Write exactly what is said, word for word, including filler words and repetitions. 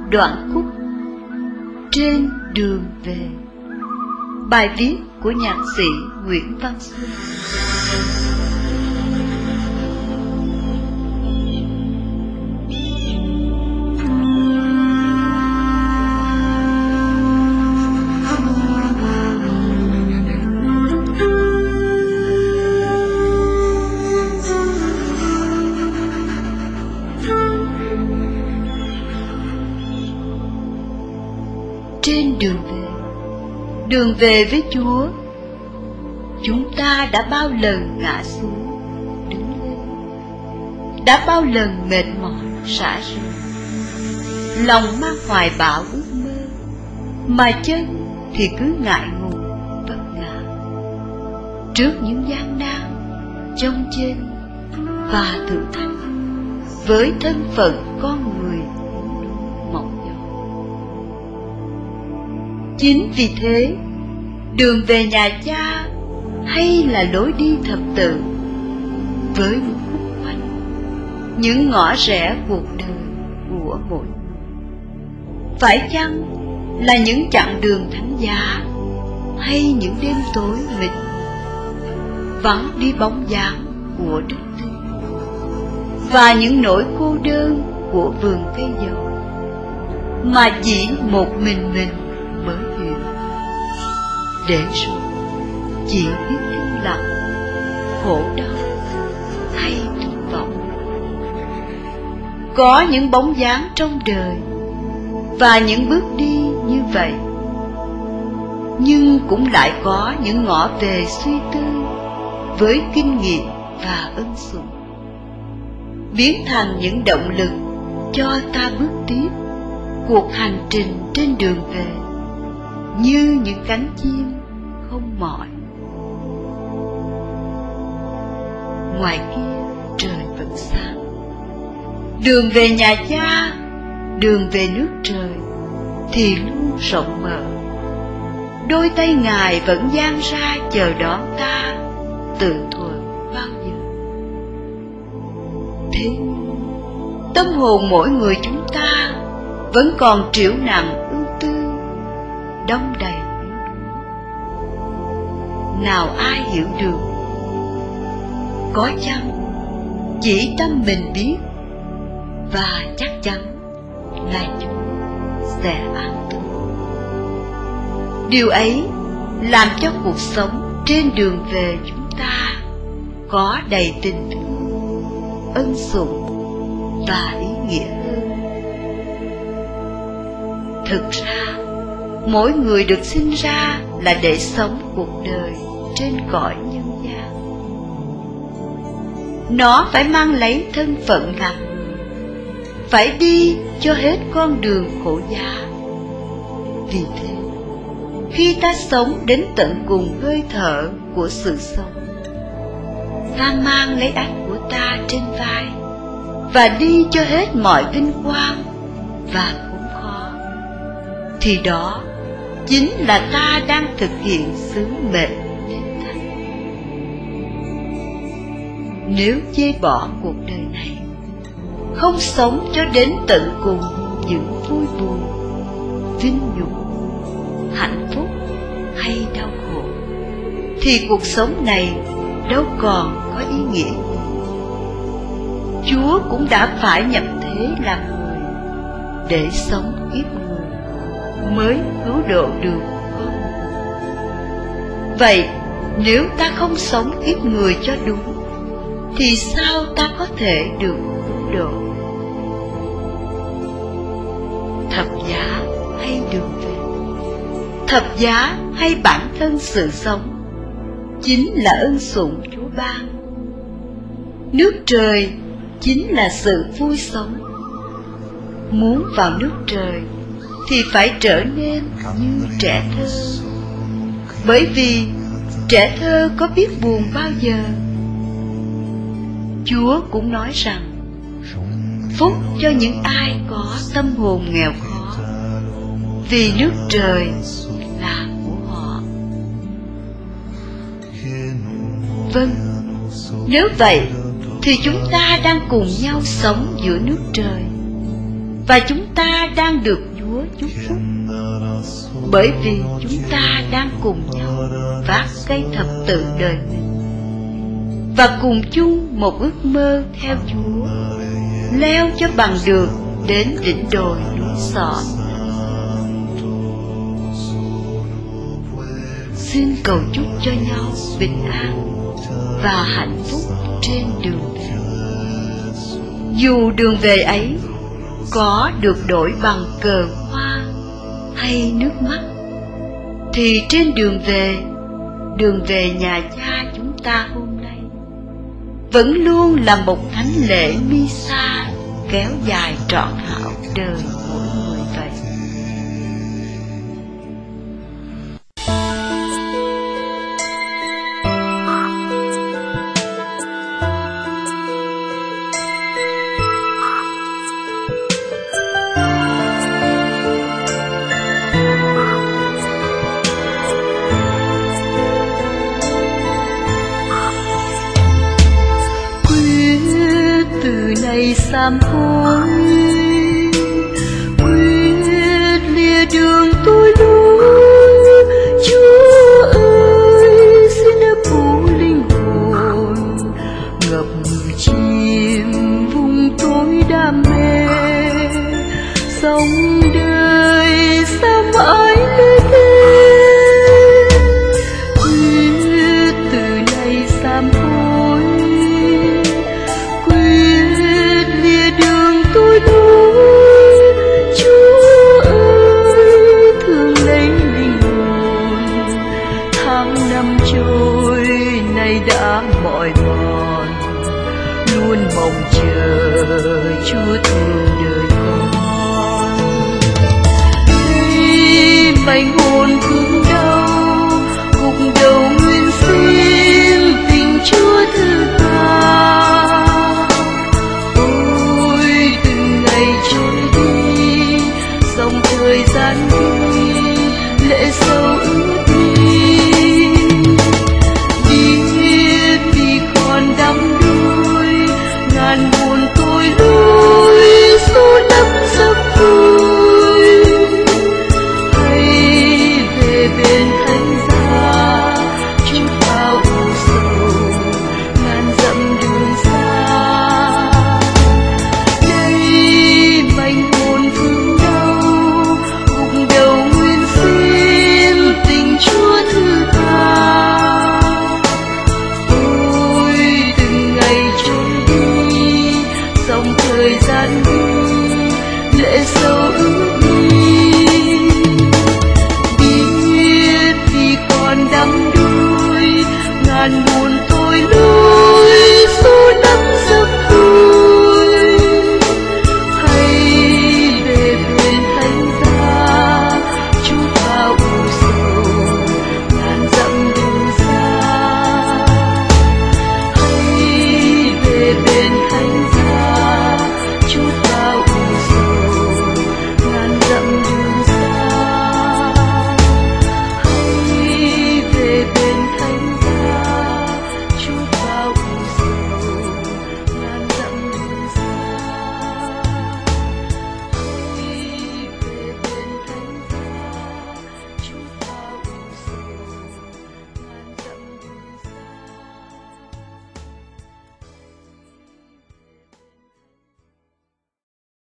đoạn khúc Trên đường về. Bài viết của nhạc sĩ Nguyễn Văn Xuân. Trên đường về, đường về với Chúa, chúng ta đã bao lần ngã xuống, đứng lên, đã bao lần mệt mỏi, xả rơi, lòng mang hoài bão ước mơ, mà chân thì cứ ngại ngùng vấp ngã trước những gian nan, chông chênh và thử thách với thân phận con người mỏng nhỏ. Chính vì thế, đường về nhà cha hay là lối đi thập tự với những khúc quanh, những ngõ rẽ cuộc đời của mỗi người, phải chăng là những chặng đường thánh giá hay những đêm tối mịt vắng đi bóng dáng của đức tin và những nỗi cô đơn của vườn cây dầu, mà chỉ một mình mình mới hiểu, để rồi chỉ biết im lặng, khổ đau hay tuyệt vọng. Có những bóng dáng trong đời và những bước đi như vậy, nhưng cũng lại có những ngõ về suy tư với kinh nghiệm và ân sủng, biến thành những động lực cho ta bước tiếp cuộc hành trình trên đường về, như những cánh chim không mỏi. Ngoài kia trời vẫn sáng. Đường về nhà cha, đường về nước trời thì luôn rộng mở. Đôi tay Ngài vẫn dang ra chờ đón ta từ thuở bao giờ. Thế tâm hồn mỗi người chúng ta vẫn còn trĩu nặng ưu tư, đong đầy yếu đuối. Nào ai hiểu được? Có chăng chỉ tâm mình biết, và chắc chắn là Chúa sẽ an tư. Điều ấy làm cho cuộc sống trên đường về chúng ta có đầy tình thương, ân sủng và ý nghĩa hơn. Thực ra, mỗi người được sinh ra là để sống cuộc đời trên cõi nhân gian. Nó phải mang lấy thân phận là người, phải đi cho hết con đường khổ giá. Vì thế, khi ta sống đến tận cùng hơi thở của sự sống, ta mang lấy ách của ta trên vai và đi cho hết mọi vinh quang và khốn khó, thì đó chính là ta đang thực hiện sứ mệnh thiên thánh. Nếu chê bỏ cuộc đời này, không sống cho đến tận cùng những vui buồn, vinh nhục, hạnh phúc hay đau khổ, thì cuộc sống này đâu còn có ý nghĩa gì. Chúa cũng đã phải nhập thế làm người để sống kiếp người mới cứu độ được con người. Vậy nếu ta không sống kiếp người cho đúng, thì sao ta có thể được cứu độ? Thập giá hay đường về, thập giá hay bản thân sự sống, chính là ân sủng Chúa ban. Nước trời chính là sự vui sống. Muốn vào nước trời thì phải trở nên như trẻ thơ, bởi vì trẻ thơ có biết buồn bao giờ. Chúa cũng nói rằng, phúc cho những ai có tâm hồn nghèo khó, vì nước trời là của họ. Vâng, nếu vậy thì chúng ta đang cùng nhau sống giữa nước trời, và chúng ta đang được Chúa chúc phúc, bởi vì chúng ta đang cùng nhau vác cây thập tự đời mình và cùng chung một ước mơ theo Chúa, leo cho bằng được đến đỉnh đồi núi Sọ. Xin cầu chúc cho nhau bình an và hạnh phúc trên đường về. Dù đường về ấy có được đổi bằng cờ hoa hay nước mắt, thì trên đường về, đường về nhà Cha chúng ta hôm nay vẫn luôn là một thánh lễ Misa kéo dài trọn hảo đời mỗi người vậy. Ngày sám hối, quyết lìa đường tôi lối. Chúa ơi, xin ấp ủ linh hồn, ngập chìm vùng tối đam mê, sống đời